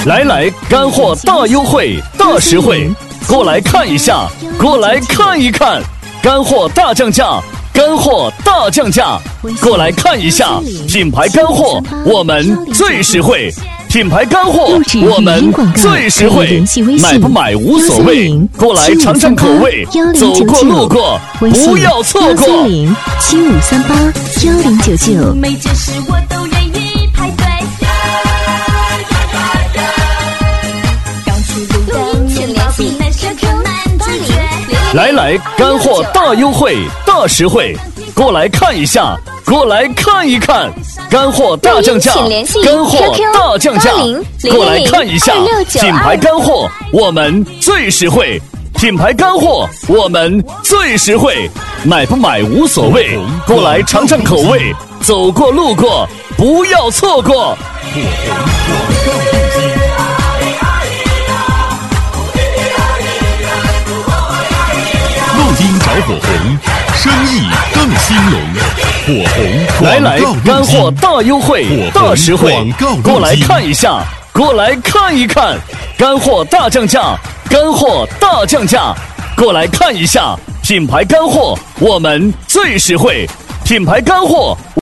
来来，干货大优惠，大实惠，过来看一下，过来看一看，干货大降价，干货大降价，过来看一下，品牌干货我们最实惠，品牌干货我们最实惠，买不买无所谓，过来尝尝口味，走过路过不要错过。 75381099，每件事我都愿意排队。刚出炉的面包比那些更难拒绝。 来来，干货大优惠，大实惠，过来看一下，过来看一看，干货大降价，干货大降价，过来看一下，品牌干货我们最实惠，品牌干货我们最实惠，买不买无所谓，过来尝尝口味，走过路过不要错过。 录音找火红，生意更兴隆。火红来来，干货大优惠，大实惠，过来看一下，过来看一看，干货大降价，干货大降价，过来看一下，品牌干货我们最实惠，品牌干货